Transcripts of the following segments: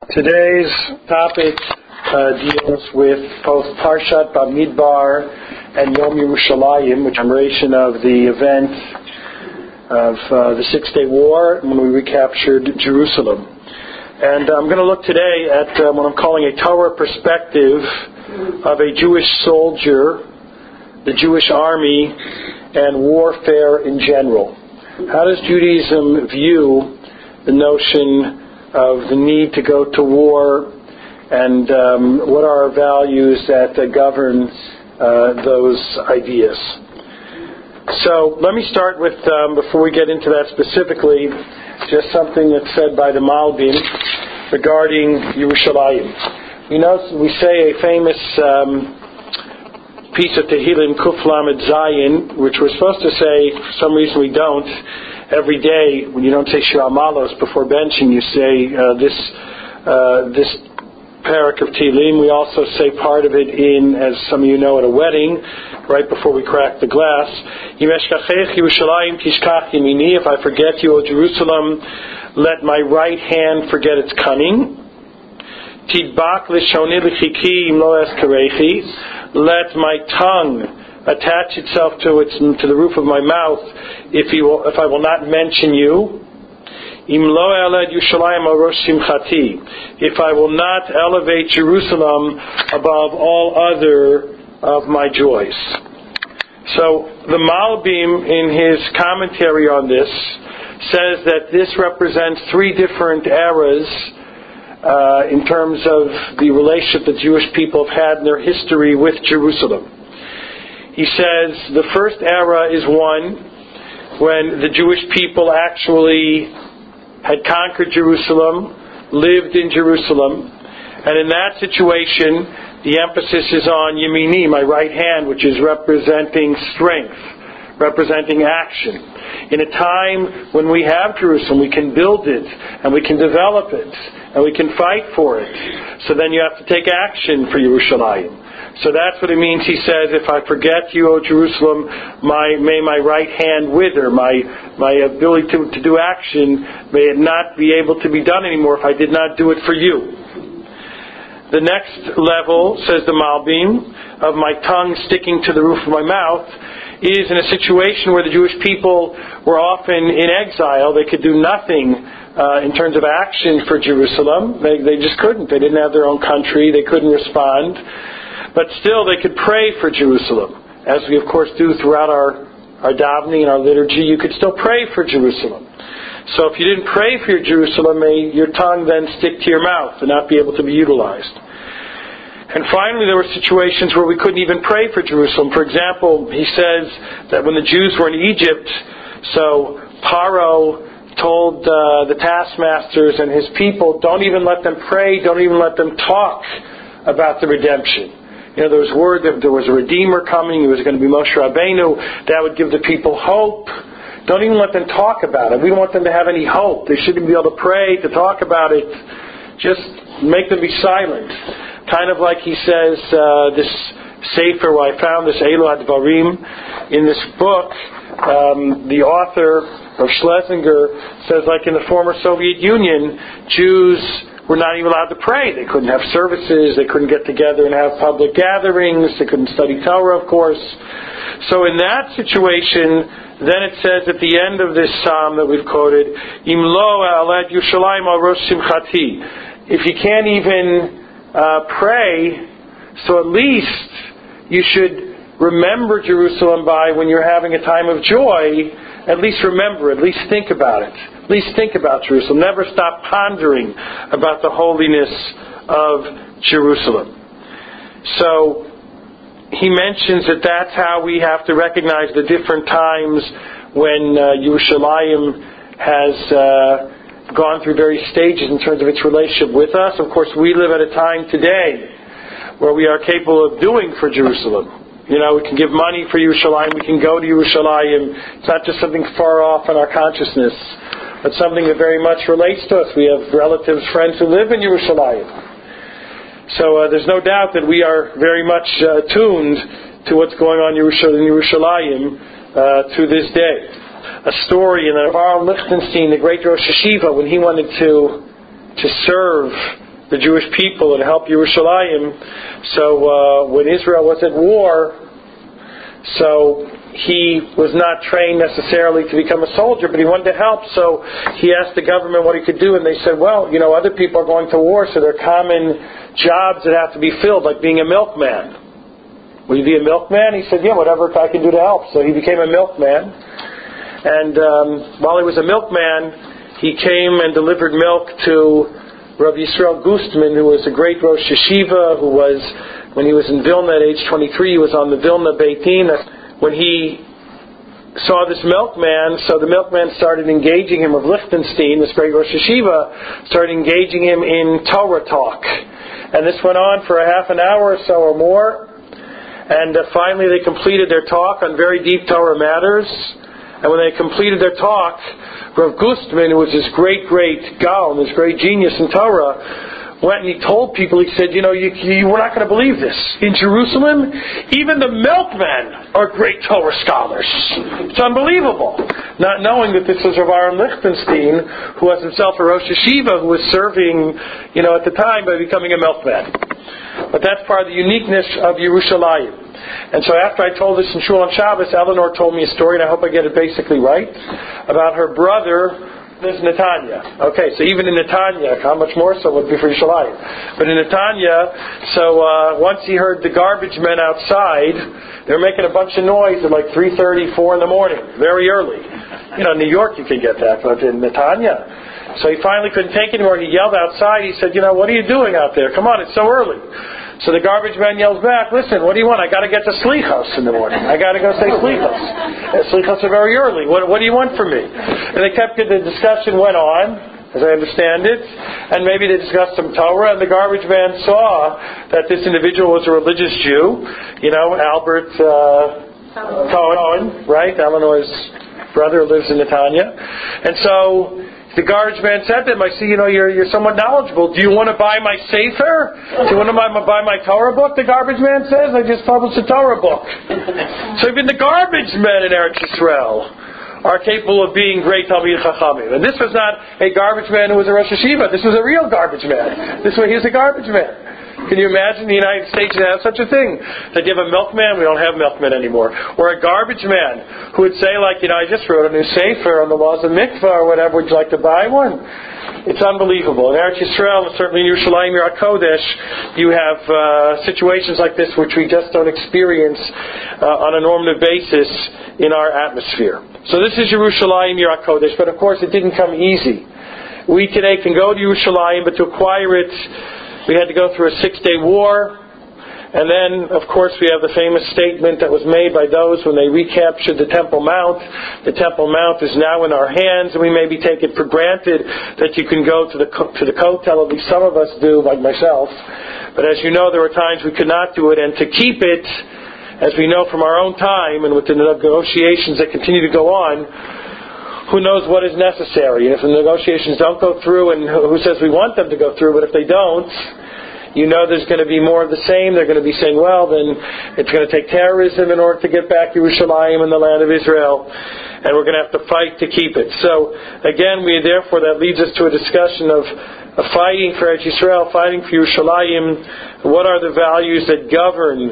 Today's topic deals with both Parshat Bamidbar and Yom Yerushalayim, which is a commemoration of the event of the Six-Day War when we recaptured Jerusalem. And I'm going to look today at what I'm calling a Torah perspective of a Jewish soldier, the Jewish army, and warfare in general. How does Judaism view the notion of the need to go to war, and what are our values that govern those ideas? So let me start with, before we get into that specifically, just something that's said by the Malbim regarding Yerushalayim. We say a famous piece of Tehillim, Kuf Lamed Zayin, which we're supposed to say, for some reason we don't, every day. When you don't say Shira Malos before benching, you say this parak of Tehillim. We also say part of it in, as some of you know, at a wedding, right before we crack the glass. If I forget you, O Jerusalem, let my right hand forget its cunning. Let my tongue attach itself to the roof of my mouth if I will not mention you. If I will not elevate Jerusalem above all other of my joys. So the Malbim, in his commentary on this, says that this represents three different eras in terms of the relationship the Jewish people have had in their history with Jerusalem. He says the first era is one when the Jewish people actually had conquered Jerusalem, lived in Jerusalem, and in that situation the emphasis is on Yemini, my right hand, which is representing strength, representing action. In a time when we have Jerusalem, we can build it, and we can develop it, and we can fight for it. So then you have to take action for Yerushalayim. So that's what it means. He says, if I forget you, O Jerusalem, may my right hand wither, my ability to do action, may it not be able to be done anymore if I did not do it for you. The next level, says the Malbim, of my tongue sticking to the roof of my mouth, is in a situation where the Jewish people were often in exile. They could do nothing in terms of action for Jerusalem. They just couldn't. They didn't have their own country. They couldn't respond. But still, they could pray for Jerusalem, as we of course do throughout our davening and our liturgy. You could still pray for Jerusalem. So if you didn't pray for your Jerusalem, may your tongue then stick to your mouth and not be able to be utilized. And finally, there were situations where we couldn't even pray for Jerusalem. For example, he says that when the Jews were in Egypt, so Paro told the taskmasters and his people, don't even let them pray, don't even let them talk about the redemption. There was word that there was a Redeemer coming. It was going to be Moshe Rabbeinu. That would give the people hope. Don't even let them talk about it. We don't want them to have any hope. They shouldn't be able to pray, to talk about it. Just make them be silent. Kind of like he says, this Sefer, where I found this Elu Advarim, in this book, the author of Schlesinger says, like in the former Soviet Union, Jews were not even allowed to pray. They couldn't have services. They couldn't get together and have public gatherings. They couldn't study Torah, of course. So in that situation, then it says at the end of this psalm that we've quoted, Im lo aled Yushalayim al rosh simchati. If you can't even pray, so at least you should remember Jerusalem by, when you're having a time of joy, at least remember, at least think about it. At least think about Jerusalem. Never stop pondering about the holiness of Jerusalem. So he mentions that that's how we have to recognize the different times when Yerushalayim has gone through various stages in terms of its relationship with us. Of course, we live at a time today where we are capable of doing for Jerusalem. We can give money for Yerushalayim. We can go to Yerushalayim. It's not just something far off in our consciousness, but something that very much relates to us. We have relatives, friends who live in Yerushalayim. So there's no doubt that we are very much attuned to what's going on in Yerushalayim to this day. A story in Avraham Lichtenstein, the great Rosh Hashiva, when he wanted to serve the Jewish people and help Yerushalayim. So when Israel was at war, so he was not trained necessarily to become a soldier, but he wanted to help. So he asked the government what he could do, and they said, well, other people are going to war, so there are common jobs that have to be filled, like being a milkman. Will you be a milkman? He said, yeah, whatever I can do to help. So he became a milkman. And while he was a milkman, he came and delivered milk to Rav Yisrael Gustman, who was a great Rosh Yeshiva, who was, when he was in Vilna at age 23, he was on the Vilna Beit Din. When he saw this milkman, so the milkman started engaging him, of Lichtenstein, this great Rosh Yeshiva, started engaging him in Torah talk. And this went on for a half an hour or so or more. And finally they completed their talk on very deep Torah matters. And when they completed their talk, Rav Gustman, who was this great Gaon, this great genius in Torah, went and he told people, he said, you were not going to believe this. In Jerusalem, even the milkmen are great Torah scholars. It's unbelievable. Not knowing that this was Rav Aaron Lichtenstein, who was himself a Rosh Yeshiva, who was serving, at the time by becoming a milkman. But that's part of the uniqueness of Yerushalayim. And so after I told this in Shul on Shabbos, Eleanor told me a story, and I hope I get it basically right, about her brother lives in Netanya. Okay, so even in Netanya, how much more so would it be for Yerushalayim? But in Netanya, so once he heard the garbage men outside, they were making a bunch of noise at like 3:30, 4 in the morning, very early. In New York you can get that, but in Netanya. So he finally couldn't take it anymore, and he yelled outside. He said, what are you doing out there? Come on, it's so early. So the garbage man yells back, listen, what do you want? I got to get to Slichos in the morning. I got to go say Slichos. Slichos are very early. What do you want from me? And the discussion went on, as I understand it, and maybe they discussed some Torah, and the garbage man saw that this individual was a religious Jew, Albert Cohen, right? Eleanor's brother lives in Netanya. And so the garbage man said to him, I see, you're somewhat knowledgeable. Do you want to buy my Sefer? Do you want to buy my Torah book? The garbage man says, I just published a Torah book. So even the garbage men in Eretz Yisrael are capable of being great Talmid Chachamim. And this was not a garbage man who was a Rosh Yeshiva. This was a real garbage man. He was a garbage man. Can you imagine the United States to have such a thing? That you have a milkman, we don't have milkmen anymore. Or a garbage man who would say, I just wrote a new sefer on the laws of mikvah or whatever, would you like to buy one? It's unbelievable. In Eretz Yisrael, and certainly in Yerushalayim, Yirat Kodesh, you have situations like this which we just don't experience on a normative basis in our atmosphere. So this is Yerushalayim, Yirat Kodesh, but of course it didn't come easy. We today can go to Yerushalayim, but to acquire it, we had to go through a 6-day war. And then, of course, we have the famous statement that was made by those when they recaptured the Temple Mount. The Temple Mount is now in our hands, and we maybe take it for granted that you can go to the Kotel, at least some of us do, like myself. But as you know, there were times we could not do it, and to keep it, as we know from our own time, and with the negotiations that continue to go on, who knows what is necessary. And if the negotiations don't go through, and who says we want them to go through, but if they don't, there's going to be more of the same. They're going to be saying, well, then it's going to take terrorism in order to get back Yerushalayim and the land of Israel, and we're going to have to fight to keep it. So, again, that leads us to a discussion of fighting for Eretz Yisrael, fighting for Yerushalayim. What are the values that govern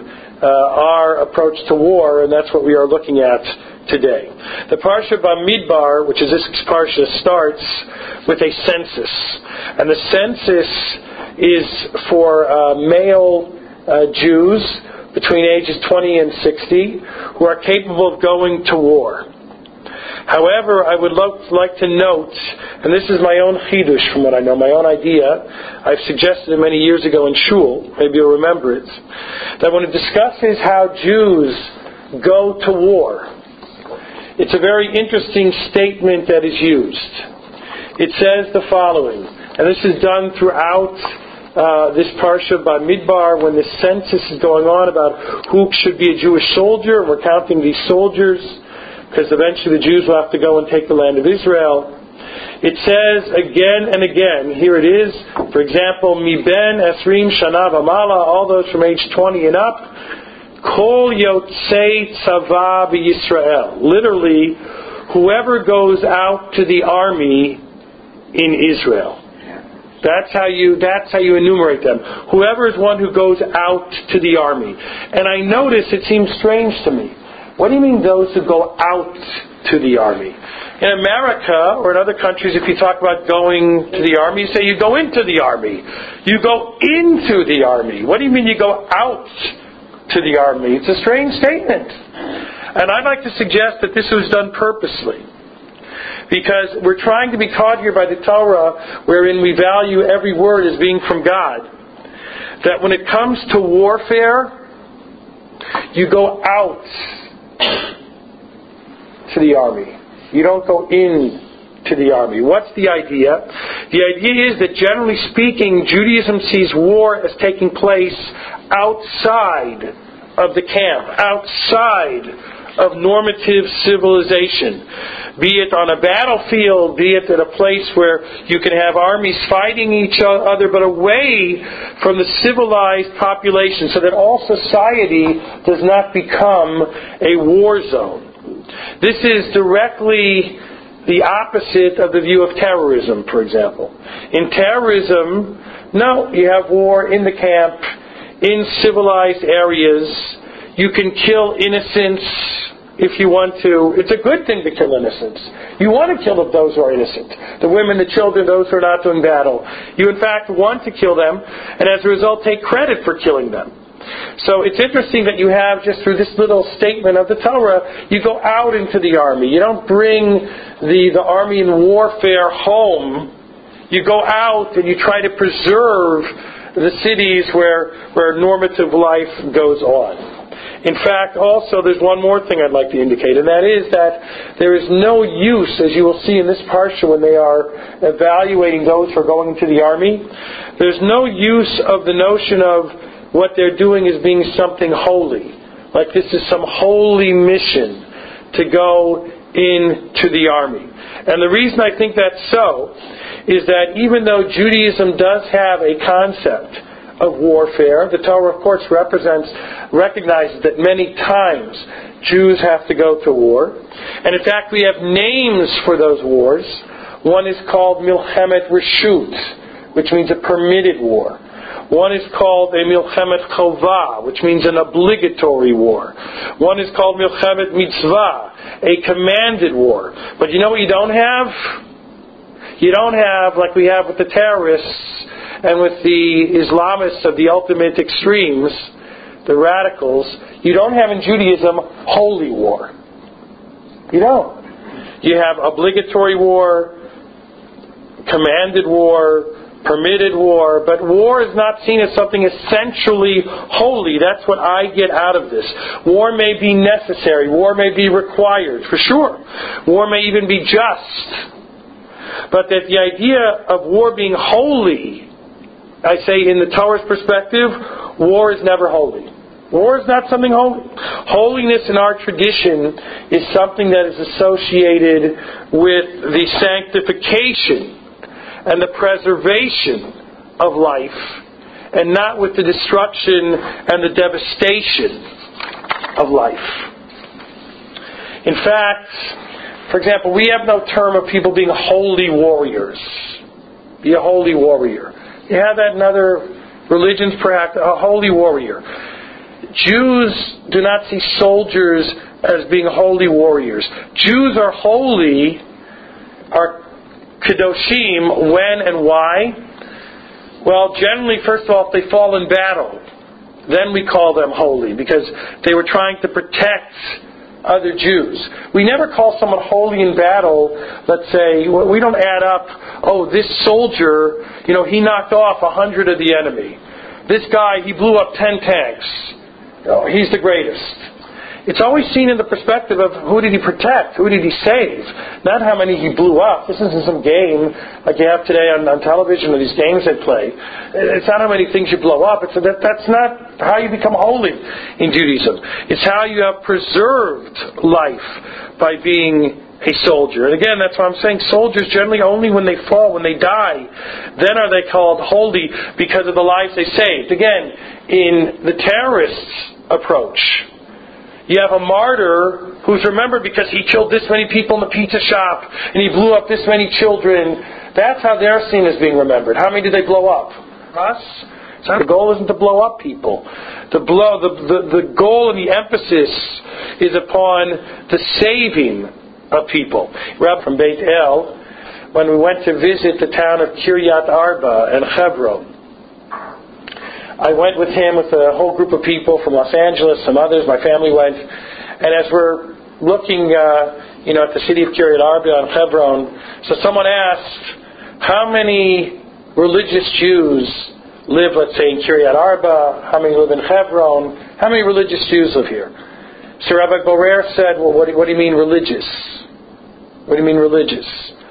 our approach to war? And that's what we are looking at today. The Parsha Bamidbar, which is this Parsha, starts with a census. And the census is for male Jews between ages 20 and 60 who are capable of going to war. However, I would like to note, and this is my own chidush from what I know, my own idea, I've suggested it many years ago in Shul, maybe you'll remember it, that when it discusses how Jews go to war, it's a very interesting statement that is used. It says the following, and this is done throughout this Parsha Bamidbar when the census is going on about who should be a Jewish soldier, and we're counting these soldiers, because eventually the Jews will have to go and take the land of Israel. It says again and again, here it is, for example, Miben Esrim Shana V'Mala, all those from age 20 and up, Kol Yotzei Tzava B'Yisrael. Literally, whoever goes out to the army in Israel. That's how you enumerate them. Whoever is one who goes out to the army. And I notice it seems strange to me. What do you mean those who go out to the army? In America or in other countries, if you talk about going to the army, you say you go into the army. You go into the army. What do you mean you go out to the army? It's a strange statement. And I'd like to suggest that this was done purposely. Because we're trying to be taught here by the Torah, wherein we value every word as being from God, that when it comes to warfare, you go out to the army. You don't go in to the army. What's the idea? The idea is that generally speaking, Judaism sees war as taking place outside of the camp, outside of normative civilization. Be it on a battlefield, be it at a place where you can have armies fighting each other, but away from the civilized population, so that all society does not become a war zone. This is directly the opposite of the view of terrorism, for example. In terrorism, no, you have war in the camp, in civilized areas. You can kill innocents if you want to. It's a good thing to kill innocents. You want to kill those who are innocent. The women, the children, those who are not doing battle. You in fact want to kill them, and as a result take credit for killing them. So it's interesting that you have, just through this little statement of the Torah, you go out into the army. You don't bring the army in warfare home. You go out and you try to preserve the cities where normative life goes on. In fact, also, there's one more thing I'd like to indicate, and that is that there is no use, as you will see in this parsha when they are evaluating those who are going into the army, there's no use of the notion of what they're doing as being something holy. Like this is some holy mission to go into the army. And the reason I think that's so is that even though Judaism does have a concept of warfare, the Torah of course recognizes that many times Jews have to go to war. And in fact we have names for those wars. One is called Milchemet Reshut, which means a permitted war. One is called a Milchemet Chovah, which means an obligatory war. One is called Milchemet Mitzvah, a commanded war. But you know what you don't have? You don't have, like we have with the terrorists and with the Islamists of the ultimate extremes, the radicals, you don't have in Judaism holy war. You don't. You have obligatory war, commanded war, permitted war, but war is not seen as something essentially holy. That's what I get out of this. War may be necessary. War may be required, for sure. War may even be just. But that the idea of war being holy, I say in the Torah's perspective, war is never holy. War is not something holy. Holiness in our tradition is something that is associated with the sanctification and the preservation of life, and not with the destruction and the devastation of life. In fact, for example, we have no term of people being holy warriors. Be a holy warrior. You have that in other religions, perhaps, a holy warrior. Jews do not see soldiers as being holy warriors. Jews are holy, are Kedoshim, when and why? Well, generally, first of all, if they fall in battle, then we call them holy, because they were trying to protect other Jews. We never call someone holy in battle, let's say, we don't add up, oh, this soldier, he knocked off 100 of the enemy. This guy, he blew up 10 tanks. He's the greatest. It's always seen in the perspective of who did he protect, who did he save, not how many he blew up. This isn't some game like you have today on television or these games they play. It's not how many things you blow up. That's not how you become holy in Judaism. It's how you have preserved life by being a soldier. And again, that's why I'm saying soldiers generally only when they fall, when they die, then are they called holy because of the lives they saved. Again, in the terrorists' approach, You have a martyr who's remembered because he killed this many people in the pizza shop and he blew up this many children. That's how they're seen as being remembered. How many did they blow up? Us? So the goal isn't to blow up people. The goal and the emphasis is upon the saving of people. Rabbi from Beit El, when we went to visit the town of Kiryat Arba and Hebron, I went with him with a whole group of people from Los Angeles, some others, my family went, and as we're looking at the city of Kiryat Arba and Hebron, so someone asked, how many religious Jews live, let's say, in Kiryat Arba? How many live in Hebron? How many religious Jews live here? So Rabbi Borer said, well, what do you mean religious? What do you mean religious?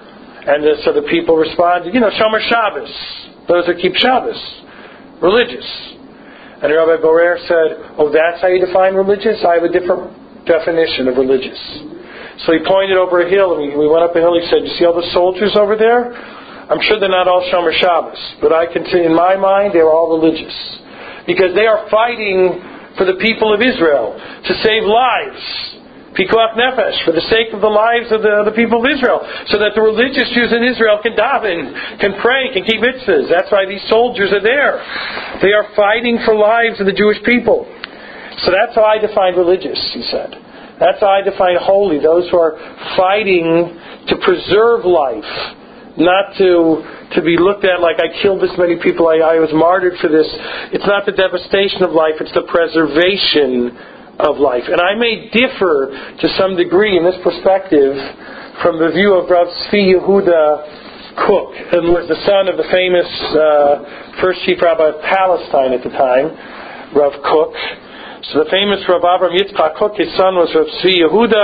And so the people responded, Shomer Shabbos. Those who keep Shabbos. Religious. And Rabbi Borer said, oh, that's how you define religious? I have a different definition of religious. So he pointed over a hill, and we went up a hill. He said, you see all the soldiers over there? I'm sure they're not all Shomer Shabbos, but I can see in my mind they're all religious. Because they are fighting for the people of Israel to save lives. Pikuach Nefesh, for the sake of the lives of the people of Israel, so that the religious Jews in Israel can daven, can pray, can keep mitzvahs. That's why these soldiers are there. They are fighting for lives of the Jewish people. So that's how I define religious, he said. That's how I define holy, those who are fighting to preserve life, not to be looked at like I killed this many people, I was martyred for this. It's not the devastation of life, it's the preservation of life. And I may differ to some degree in this perspective from the view of Rav Tzvi Yehuda Kook, who was the son of the famous first chief rabbi of Palestine at the time, Rav Kook. So the famous Rav Avram Yitzchak Kook, his son was Rav Tzvi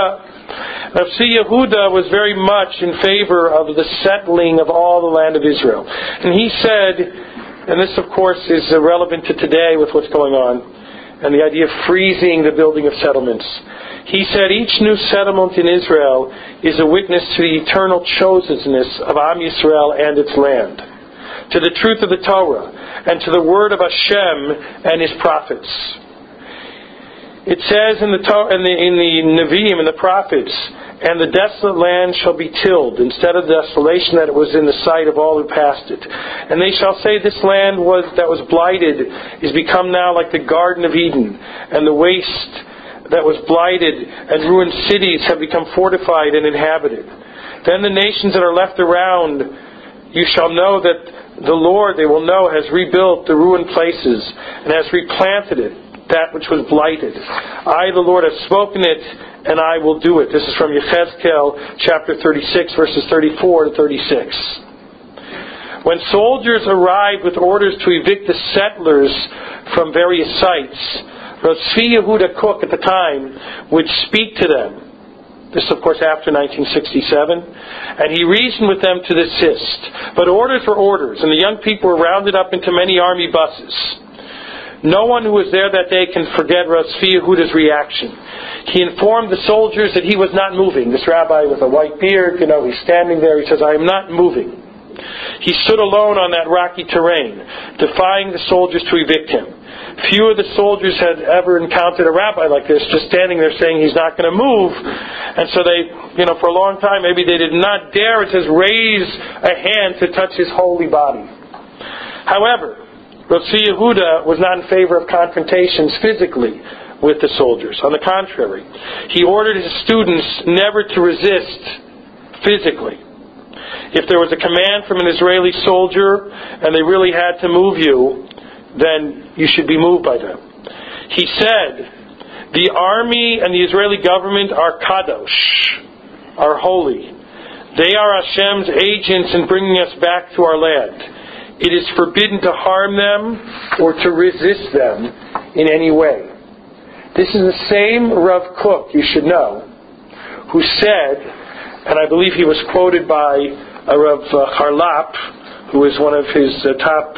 Yehuda. Rav Tzvi Yehuda was very much in favor of the settling of all the land of Israel. And he said, and this of course is relevant to today with what's going on, and the idea of freezing the building of settlements. He said each new settlement in Israel is a witness to the eternal chosenness of Am Yisrael and its land, to the truth of the Torah, and to the word of Hashem and His prophets. It says in the Nevi'im, in the prophets, and the desolate land shall be tilled, instead of the desolation that it was in the sight of all who passed it. And they shall say, this land that was blighted is become now like the Garden of Eden, and the waste that was blighted and ruined cities have become fortified and inhabited. Then the nations that are left around, you shall know that the Lord, they will know, has rebuilt the ruined places and has replanted it, that which was blighted. I, the Lord, have spoken it, and I will do it. This is from Yechezkel chapter 36, verses 34 to 36. When soldiers arrived with orders to evict the settlers from various sites, Rav Tzvi Yehuda Kook at the time would speak to them. This, of course, after 1967. And he reasoned with them to desist. But orders were orders, and the young people were rounded up into many army buses. No one who was there that day can forget Rav Tzvi Yehuda's reaction. He informed the soldiers that he was not moving. This rabbi with a white beard, he's standing there. He says, I am not moving. He stood alone on that rocky terrain, defying the soldiers to evict him. Few of the soldiers had ever encountered a rabbi like this, just standing there saying he's not going to move. And so they, for a long time, maybe they did not dare, it says, raise a hand to touch his holy body. However, Rav Tzvi Yehuda was not in favor of confrontations physically with the soldiers. On the contrary, he ordered his students never to resist physically. If there was a command from an Israeli soldier and they really had to move you, then you should be moved by them. He said, the army and the Israeli government are kadosh, are holy. They are Hashem's agents in bringing us back to our land. It is forbidden to harm them or to resist them in any way. This is the same Rav Kook, you should know, who said, and I believe he was quoted by Rav Harlap, who is one of his top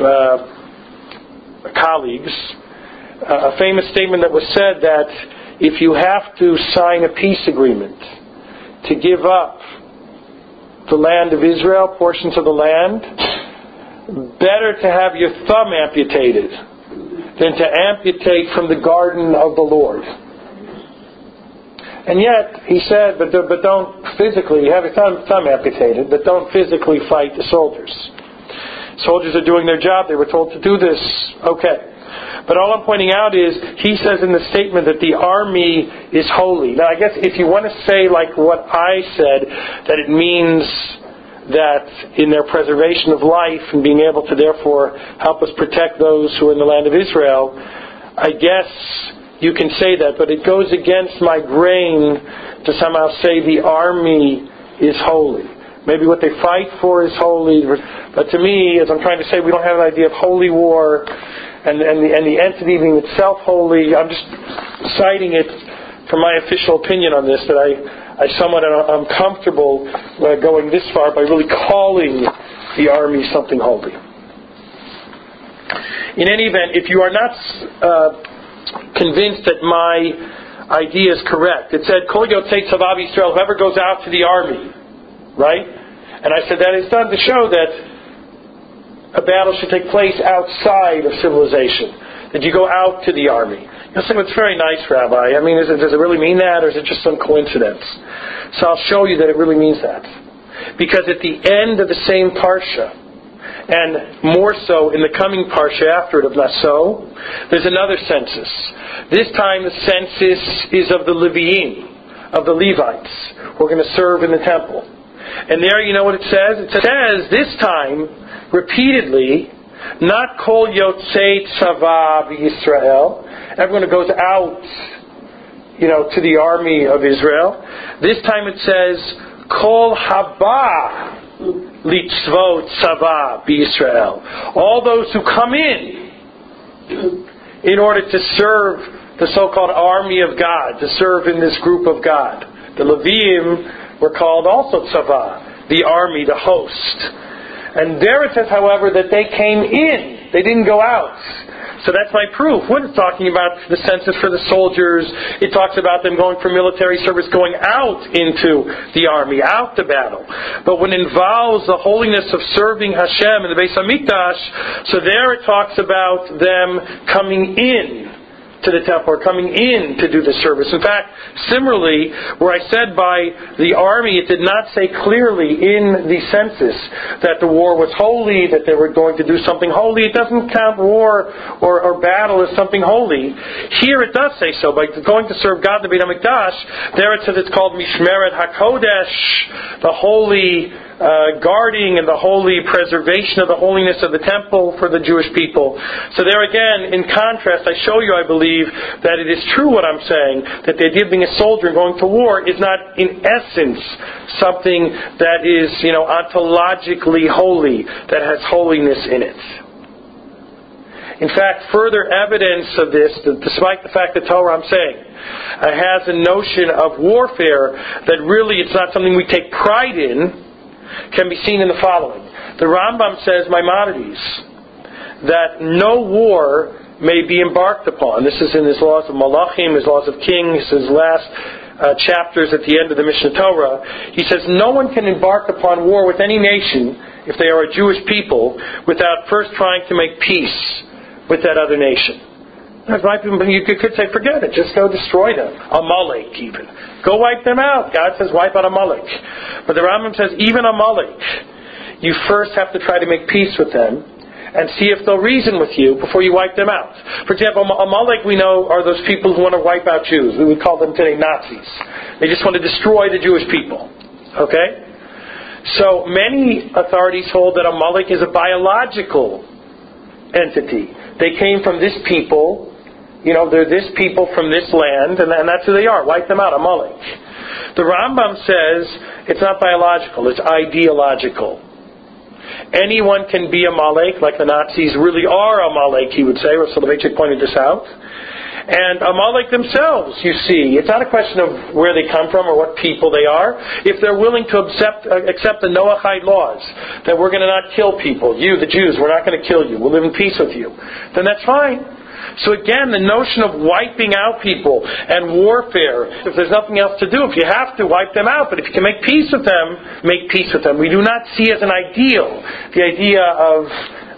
colleagues, a famous statement that was said that if you have to sign a peace agreement to give up the land of Israel, portions of the land, better to have your thumb amputated than to amputate from the garden of the Lord. And yet, he said, but don't physically, have your thumb amputated, but don't physically fight the soldiers. Soldiers are doing their job. They were told to do this. Okay. But all I'm pointing out is, he says in the statement that the army is holy. Now, I guess if you want to say like what I said, that it means that in their preservation of life and being able to therefore help us protect those who are in the land of Israel, I guess you can say that, but it goes against my grain to somehow say the army is holy. Maybe what they fight for is holy, but to me, as I'm trying to say, we don't have an idea of holy war and the entity being itself holy. I'm just citing it from my official opinion on this, that I somewhat am comfortable going this far by really calling the army something holy. In any event, if you are not convinced that my idea is correct, it said, Kol Yotzei Tzavav Yisrael, whoever goes out to the army, right? And I said that is done to show that a battle should take place outside of civilization, that you go out to the army. You'll say, well, it's very nice, Rabbi. I mean, does it really mean that, or is it just some coincidence? So I'll show you that it really means that. Because at the end of the same parsha, and more so in the coming parsha after it of Naso, there's another census. This time the census is of the Leviim, of the Levites, who are going to serve in the temple. And there, you know what it says? It says this time, repeatedly, not Kol Yotzei Tzavav Yisrael, everyone who goes out, to the army of Israel. This time it says Kol Haba Litzvot Tzavav Yisrael, all those who come in order to serve the so-called army of God, to serve in this group of God. The Leviim were called also Tzavah, the army, the host. And there it says, however, that they came in. They didn't go out. So that's my proof. When it's talking about the census for the soldiers, it talks about them going for military service, going out into the army, out to battle. But when it involves the holiness of serving Hashem in the Beis Hamikdash, so there it talks about them coming in to the temple, or coming in to do the service. In fact, similarly, where I said by the army, it did not say clearly in the census that the war was holy, that they were going to do something holy. It doesn't count war or battle as something holy. Here it does say so. By going to serve God in the Beit HaMikdash, there it says it's called Mishmeret HaKodesh, the holy guarding and the holy preservation of the holiness of the temple for the Jewish people. So there again, in contrast, I show you, I believe, that it is true what I'm saying, that the idea of being a soldier and going to war is not in essence something that is, ontologically holy, that has holiness in it. In fact, further evidence of this, despite the fact that Torah, I'm saying, has a notion of warfare that really it's not something we take pride in, can be seen in the following. The Rambam says, Maimonides, that no war may be embarked upon. This is in his laws of Malachim, his laws of kings, his last chapters at the end of the Mishnah Torah. He says no one can embark upon war with any nation, if they are a Jewish people, without first trying to make peace with that other nation. You could say, forget it, just go destroy them. Amalek even. Go wipe them out. God says wipe out Amalek. But the Rambam says even Amalek, you first have to try to make peace with them and see if they'll reason with you before you wipe them out. For example, Amalek, we know, are those people who want to wipe out Jews. We would call them today Nazis. They just want to destroy the Jewish people. Okay? So many authorities hold that Amalek is a biological entity. They came from this people. They're this people from this land, and that's who they are. Wipe them out, Amalek. The Rambam says it's not biological, it's ideological. Anyone can be Amalek, like the Nazis really are Amalek, he would say. Rav Soloveitchik pointed this out. And Amalek themselves, you see, it's not a question of where they come from or what people they are. If they're willing to accept the Noahide laws, that we're going to not kill people, you, the Jews, we're not going to kill you, we'll live in peace with you, then that's fine. So again, the notion of wiping out people and warfare, if there's nothing else to do, if you have to, wipe them out. But if you can make peace with them, make peace with them. We do not see as an ideal the idea of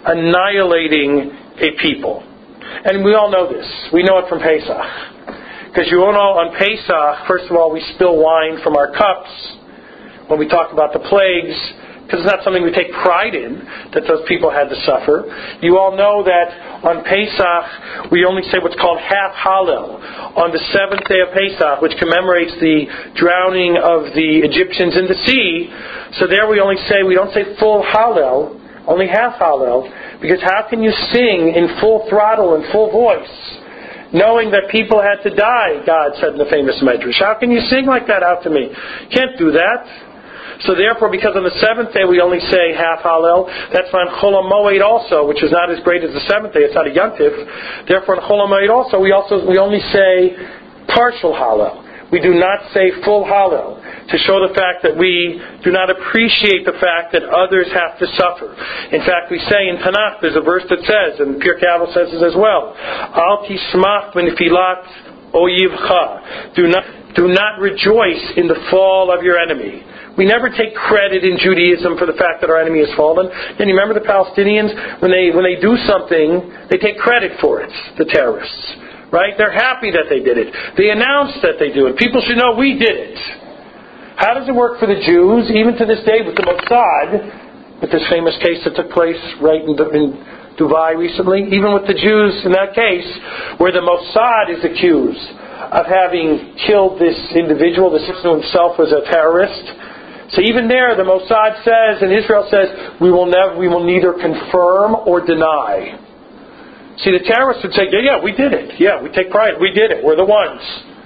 annihilating a people. And we all know this. We know it from Pesach. Because you all know on Pesach, first of all, we spill wine from our cups when we talk about the plagues, because it's not something we take pride in, that those people had to suffer. You all know that on Pesach, we only say what's called half Hallel. On the 7th day of Pesach, which commemorates the drowning of the Egyptians in the sea, so there we don't say full Hallel, only half Hallel, because how can you sing in full throttle and full voice, knowing that people had to die, God said in the famous Medrash? How can you sing like that out to me? You can't do that. So therefore, because on the 7th day we only say half Hallel, that's on Chol HaMoed also, which is not as great as the 7th day, it's not a Yontif. Therefore on Chol HaMoed also, we only say partial Hallel. We do not say full Hallel, to show the fact that we do not appreciate the fact that others have to suffer. In fact, we say in Tanakh, there's a verse that says, and Pirkei Avos says this as well, Al tismach b'nefilat oyivcha. Do not rejoice in the fall of your enemy. We never take credit in Judaism for the fact that our enemy has fallen. And you remember the Palestinians, when they do something, they take credit for it, the terrorists. Right? They're happy that they did it. They announce that they do it. People should know we did it. How does it work for the Jews, even to this day with the Mossad, with this famous case that took place right in Dubai recently? Even with the Jews in that case, where the Mossad is accused of having killed this individual, this person himself was a terrorist. So even there, the Mossad says, and Israel says, we will neither confirm or deny. See, the terrorists would say, yeah, we did it. Yeah, we take pride. We did it. We're the ones.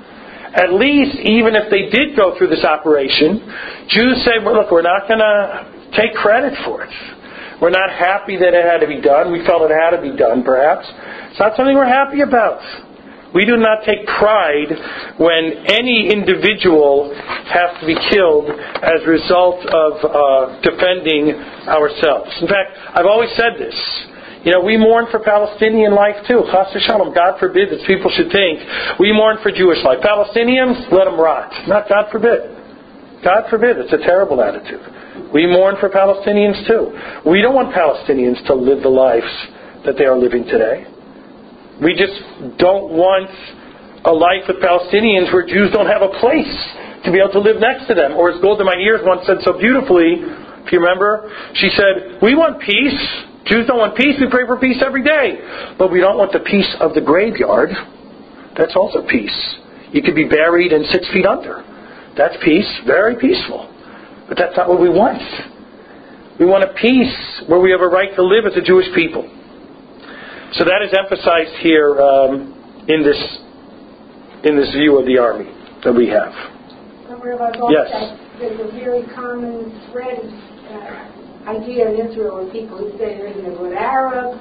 At least, even if they did go through this operation, Jews say, well, look, we're not going to take credit for it. We're not happy that it had to be done. We felt it had to be done, perhaps. It's not something we're happy about. We do not take pride when any individual has to be killed as a result of defending ourselves. In fact, I've always said this. We mourn for Palestinian life too. Chas v'shalom. God forbid that people should think we mourn for Jewish life. Palestinians, let them rot. Not God forbid. God forbid. It's a terrible attitude. We mourn for Palestinians too. We don't want Palestinians to live the lives that they are living today. We just don't want a life with Palestinians where Jews don't have a place to be able to live next to them. Or as Golda Meir once said so beautifully, if you remember, she said, we want peace. Jews don't want peace. We pray for peace every day. But we don't want the peace of the graveyard. That's also peace. You could be buried in 6 feet under. That's peace. Very peaceful. But that's not what we want. We want a peace where we have a right to live as a Jewish people. So that is emphasized here in this view of the army that we have. Yes. There's a very common thread idea in Israel of people who say they're a good Arab,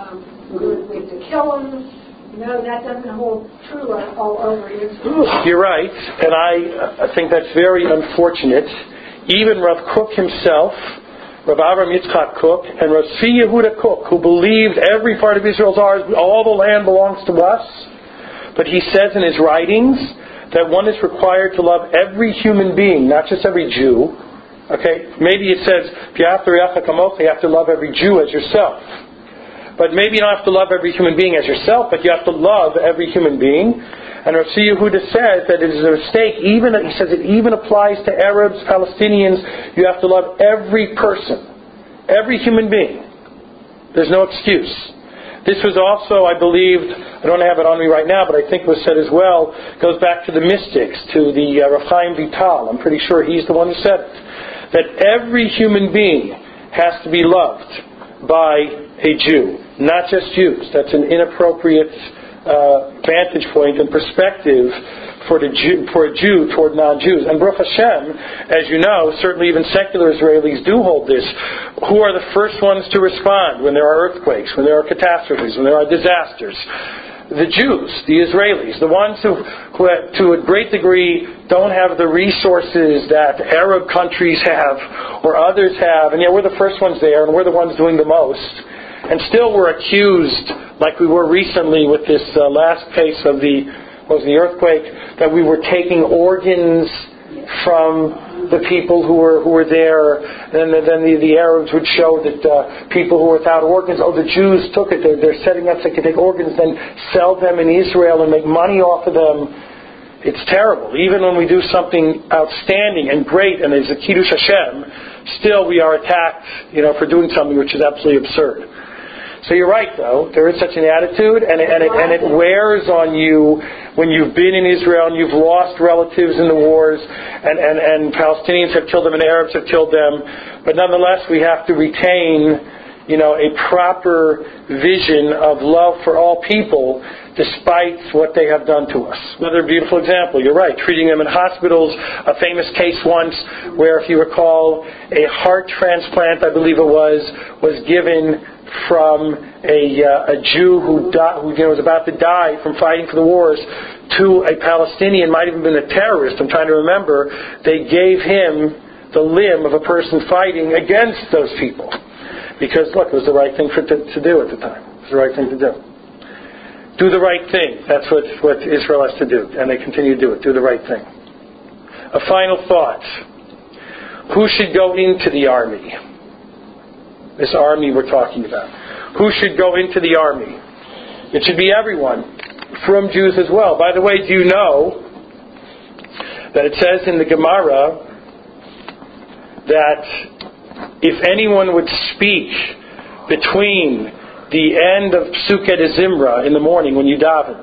we have to kill them. No, that doesn't hold true all over Israel. You're right, and I think that's very unfortunate. Even Rav Kook himself, Rav Avram Yitzchak Kook, and Rav Tzvi Yehuda Kook, who believed every part of Israel is ours, all the land belongs to us. But he says in his writings that one is required to love every human being, not just every Jew. Okay, maybe it says, you have to love every Jew as yourself. But maybe you don't have to love every human being as yourself, but you have to love every human being. And Rav Tzvi Yehuda says that it is a mistake. He says it even applies to Arabs, Palestinians. You have to love every person, every human being. There's no excuse. This was also, I believed, I don't have it on me right now, but I think it was said as well, goes back to the mystics, to the Rav Chaim Vital. I'm pretty sure he's the one who said it. That every human being has to be loved by a Jew, not just Jews. That's an inappropriate vantage point and perspective for a Jew toward non-Jews. And Baruch Hashem, as you know, certainly even secular Israelis do hold this. Who are the first ones to respond when there are earthquakes, when there are catastrophes, when there are disasters? The Jews, the Israelis, the ones who to a great degree don't have the resources that Arab countries have or others have, and yet we're the first ones there and we're the ones doing the most. And still we're accused, like we were recently with this last case of the earthquake, that we were taking organs from the people who were there, and then the Arabs would show that people who were without organs, the Jews took it, they're setting up so they can take organs, then sell them in Israel and make money off of them. It's terrible. Even when we do something outstanding and great, and there's a Kiddush Hashem, still we are attacked, for doing something which is absolutely absurd. So you're right, though. There is such an attitude, and it wears on you when you've been in Israel and you've lost relatives in the wars, and Palestinians have killed them and Arabs have killed them. But nonetheless, we have to retain, a proper vision of love for all people, despite what they have done to us. Another beautiful example, you're right, treating them in hospitals. A famous case once where, if you recall, a heart transplant, I believe it was given from a Jew who was about to die from fighting for the wars to a Palestinian, might even been a terrorist, I'm trying to remember. They gave him the limb of a person fighting against those people. Because, look, it was the right thing to do at the time. It was the right thing to do. Do the right thing. That's what Israel has to do. And they continue to do it. Do the right thing. A final thought. Who should go into the army? This army we're talking about. Who should go into the army? It should be everyone. From Jews as well. By the way, do you know that it says in the Gemara that if anyone would speak between the end of Psukei de Zimra in the morning when you daven,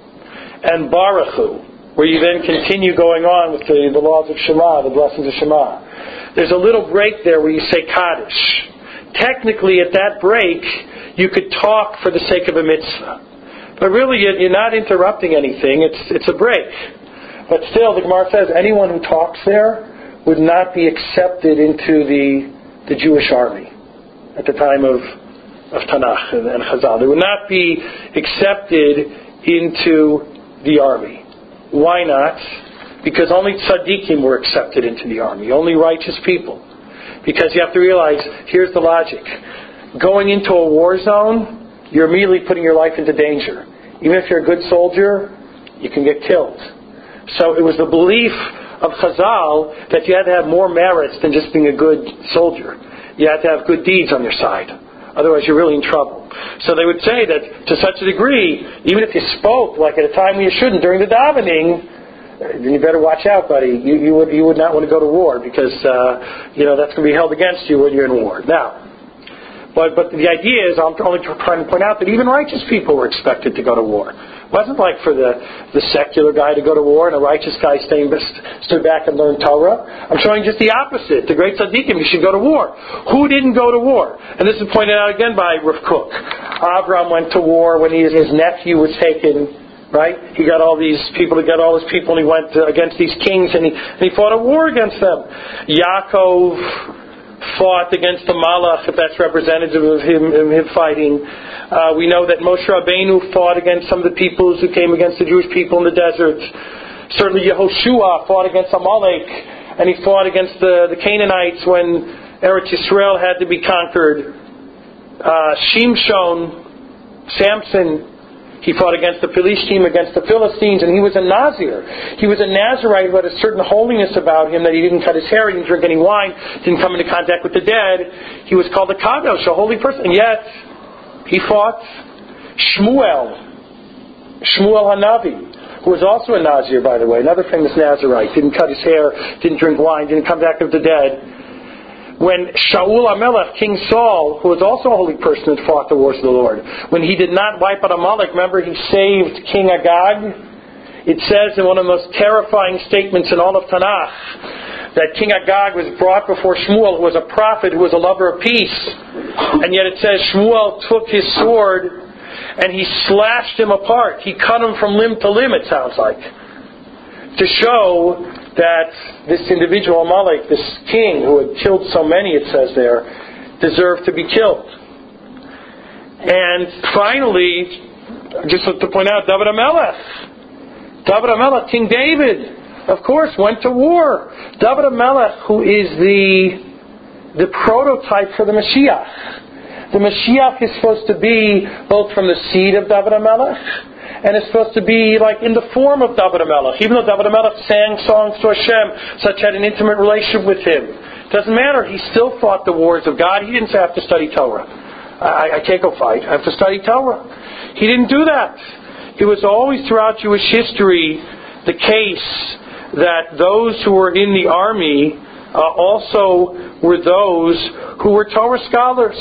and Baruch Hu, where you then continue going on with the laws of Shema, the blessings of Shema, there's a little break there where you say Kaddish. Technically, at that break, you could talk for the sake of a mitzvah. But really, you're not interrupting anything. It's a break. But still, the Gemara says anyone who talks there would not be accepted into the Jewish army at the time of Tanakh and Chazal. They would not be accepted into the army. Why not? Because only tzaddikim were accepted into the army. Only righteous people. Because you have to realize, here's the logic. Going into a war zone, you're immediately putting your life into danger. Even if you're a good soldier, you can get killed. So it was the belief of Chazal that you had to have more merits than just being a good soldier. You had to have good deeds on your side. Otherwise, you're really in trouble. So they would say that to such a degree, even if you spoke like at a time when you shouldn't during the davening, then you better watch out, buddy. You would not want to go to war because that's going to be held against you when you're in war. Now, but the idea is, I'm only trying to point out that even righteous people were expected to go to war. It wasn't like for the secular guy to go to war and a righteous guy stood back and learned Torah. I'm showing just the opposite. The great tzaddikim, you should go to war. Who didn't go to war? And this is pointed out again by Rav Kook. Avram went to war when his nephew was taken. Right? He got all these people, and he went against these kings, and he fought a war against them. Yaakov fought against the Malach, if that's representative of him fighting. We know that Moshe Rabbeinu fought against some of the peoples who came against the Jewish people in the desert. Certainly Yehoshua fought against Amalek, and he fought against the Canaanites when Eretz Yisrael had to be conquered. Shimshon, Samson, he fought against the Philistines, against the Philistines, and he was a Nazir. He was a Nazirite who had a certain holiness about him, that he didn't cut his hair, he didn't drink any wine, didn't come into contact with the dead. He was called a Kadosh, a holy person. And yet, he fought Shmuel Hanavi, who was also a Nazir, by the way, another famous Nazirite. Didn't cut his hair, didn't drink wine, didn't come back with the dead. When Shaul HaMelech, King Saul, who was also a holy person, had fought the wars of the Lord, when he did not wipe out Amalek, remember he saved King Agag? It says in one of the most terrifying statements in all of Tanakh that King Agag was brought before Shmuel, who was a prophet, who was a lover of peace. And yet it says Shmuel took his sword and he slashed him apart. He cut him from limb to limb, it sounds like, to show that this individual, Amalek, this king who had killed so many, it says there, deserved to be killed. And finally, just to point out, David HaMelech, King David, of course, went to war. David HaMelech, who is the prototype for the Mashiach. The Mashiach is supposed to be both from the seed of David HaMelech and it's supposed to be like in the form of David HaMelech. Even though David HaMelech sang songs to Hashem, such had an intimate relationship with Him. Doesn't matter. He still fought the wars of God. He didn't say, I have to study Torah. I can't go fight. I have to study Torah. He didn't do that. It was always throughout Jewish history the case that those who were in the army also were those who were Torah scholars.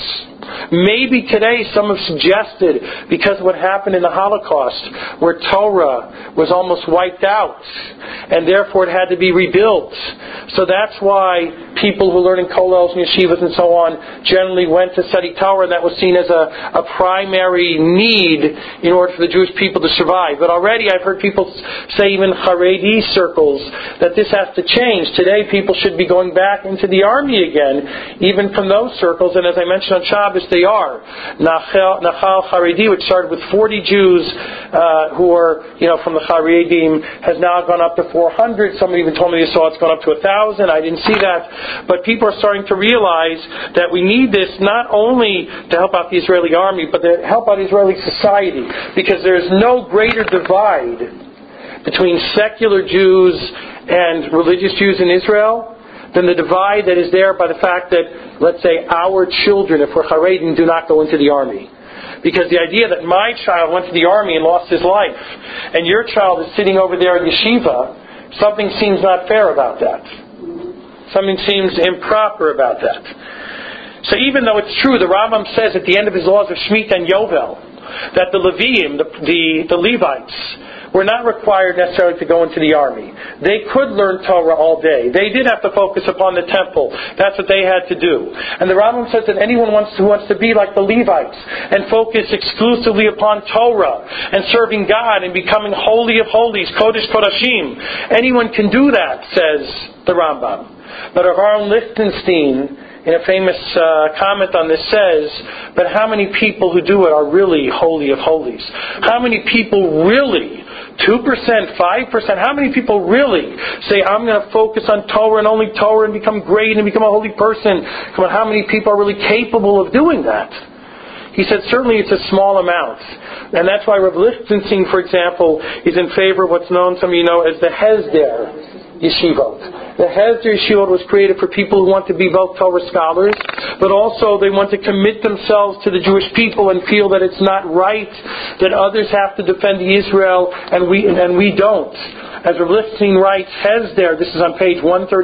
Maybe today some have suggested, because of what happened in the Holocaust, where Torah was almost wiped out, and therefore it had to be rebuilt. So that's why people who learn in kollels and yeshivas and so on generally went to study Torah, and that was seen as a primary need in order for the Jewish people to survive. But already I've heard people say, even Haredi circles, that this has to change. Today people should be going back into the army again, even from those circles, and as I mentioned on Shabbos, they are. Nachal Haredi, which started with 40 Jews who are, from the Haredim, has now gone up to 400. Somebody even told me they saw it's gone up to 1,000. I didn't see that. But people are starting to realize that we need this not only to help out the Israeli army, but to help out Israeli society. Because there's no greater divide between secular Jews and religious Jews in Israel than the divide that is there by the fact that, let's say, our children, if we're Haredim, do not go into the army. Because the idea that my child went to the army and lost his life, and your child is sitting over there in yeshiva, something seems not fair about that. Something seems improper about that. So even though it's true, the Rambam says at the end of his laws of Shemitah and Yovel, that the Leviim, the Levites, were not required necessarily to go into the army. They could learn Torah all day. They did have to focus upon the temple. That's what they had to do. And the Rambam says that anyone who wants to be like the Levites and focus exclusively upon Torah and serving God and becoming holy of holies, Kodesh Kodashim, anyone can do that, says the Rambam. But Aaron Lichtenstein, in a famous comment on this, says, but how many people who do it are really holy of holies? How many people really, 2%, 5%, how many people really say, I'm going to focus on Torah and only Torah and become great and become a holy person? Come on, how many people are really capable of doing that? He said certainly it's a small amount. And that's why Rav Lichtenstein, for example, is in favor of what's known, some of you know, as the Hesder Yeshivot. The Hesder Yeshivot was created for people who want to be both Torah scholars, but also they want to commit themselves to the Jewish people and feel that it's not right that others have to defend Israel and we don't. As Rav Lichtenstein writes, Hesder, this is on page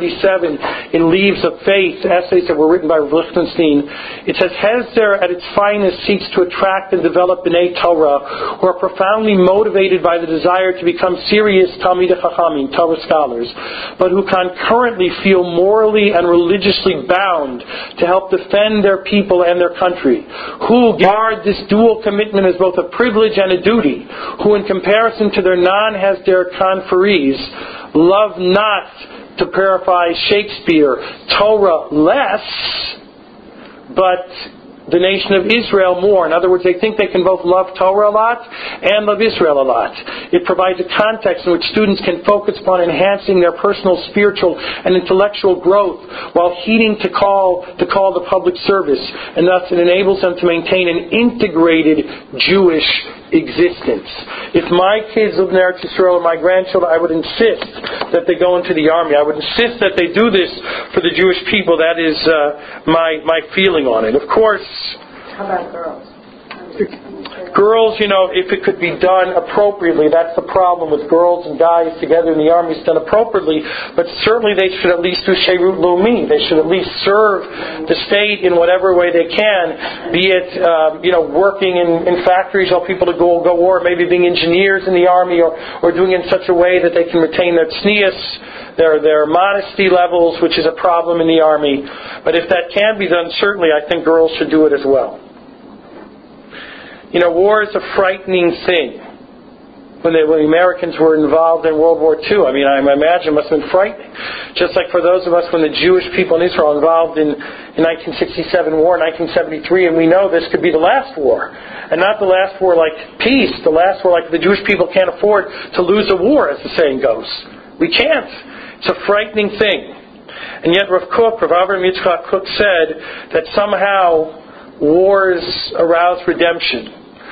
137 in Leaves of Faith, essays that were written by Rav Lichtenstein. It says, Hesder at its finest seeks to attract and develop B'nai Torah who are profoundly motivated by the desire to become serious Talmidei Chachamim, Torah scholars, but who concurrently feel morally and religiously bound to help defend their people and their country, who regard this dual commitment as both a privilege and a duty, who in comparison to their non-Hesder conferees love not, to paraphrase Shakespeare, Torah less, but the nation of Israel more. In other words, they think they can both love Torah a lot and love Israel a lot. It provides a context in which students can focus upon enhancing their personal, spiritual, and intellectual growth while heeding to call the public service, and thus it enables them to maintain an integrated Jewish existence. If my kids live in Eretz Yisrael or my grandchildren, I would insist that they go into the army. I would insist that they do this for the Jewish people. That is my feeling on it. Of course, how about girls? Girls, if it could be done appropriately, that's the problem with girls and guys together in the army. It's done appropriately, but certainly they should at least do Sheirut Leumi. They should at least serve the state in whatever way they can, be it working in factories, help people to go war, maybe being engineers in the army, or doing it in such a way that they can retain their tznius, their modesty levels, which is a problem in the army. But if that can be done, certainly I think girls should do it as well. War is a frightening thing. When the Americans were involved in World War II, I imagine it must have been frightening. Just like for those of us when the Jewish people in Israel were involved in 1967 war, 1973, and we know this could be the last war. And not the last war like peace, the last war like the Jewish people can't afford to lose a war, as the saying goes. We can't. It's a frightening thing. And yet Rav Avram Yitzchak Kook said that somehow wars arouse redemption.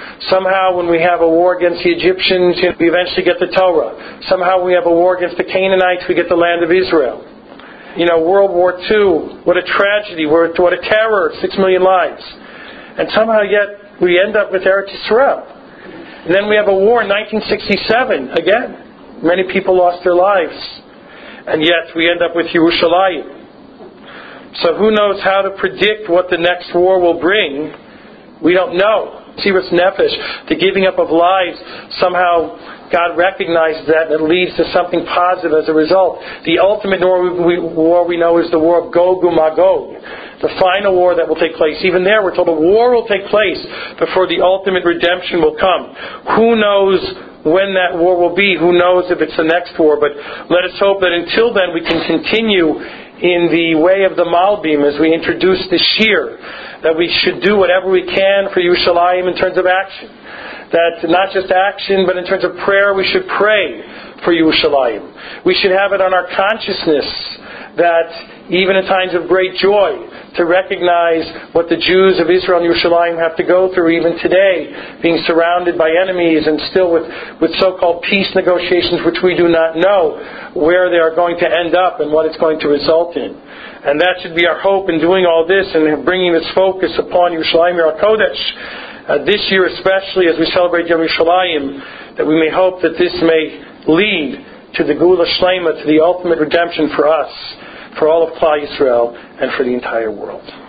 Somehow when we have a war against the Egyptians, we eventually get the Torah. Somehow we have a war against the Canaanites, we get the land of Israel. World War II, what a tragedy, what a terror, 6 million lives. And somehow yet we end up with Eretz Yisrael. And then we have a war in 1967, again. Many people lost their lives. And yet we end up with Yerushalayim. So who knows how to predict what the next war will bring? We don't know. Mesiras Nefesh, the giving up of lives, somehow God recognizes that and it leads to something positive as a result. The ultimate war we know is the war of Gog and Magog, the final war that will take place. Even there we're told a war will take place before the ultimate redemption will come. Who knows when that war will be? Who knows if it's the next war? But let us hope that until then we can continue in the way of the Malbim as we introduce the Shir, that we should do whatever we can for Yerushalayim in terms of action. That not just action, but in terms of prayer, we should pray for Yerushalayim. We should have it on our consciousness that even in times of great joy, to recognize what the Jews of Israel and Yerushalayim have to go through even today, being surrounded by enemies and still with so-called peace negotiations which we do not know where they are going to end up and what it's going to result in. And that should be our hope in doing all this and bringing this focus upon Yerushalayim Yer HaKodesh. This year especially as we celebrate Yom Yerushalayim, that we may hope that this may lead to the Geula Shlema, to the ultimate redemption for us, for all of Klal Yisrael, and for the entire world.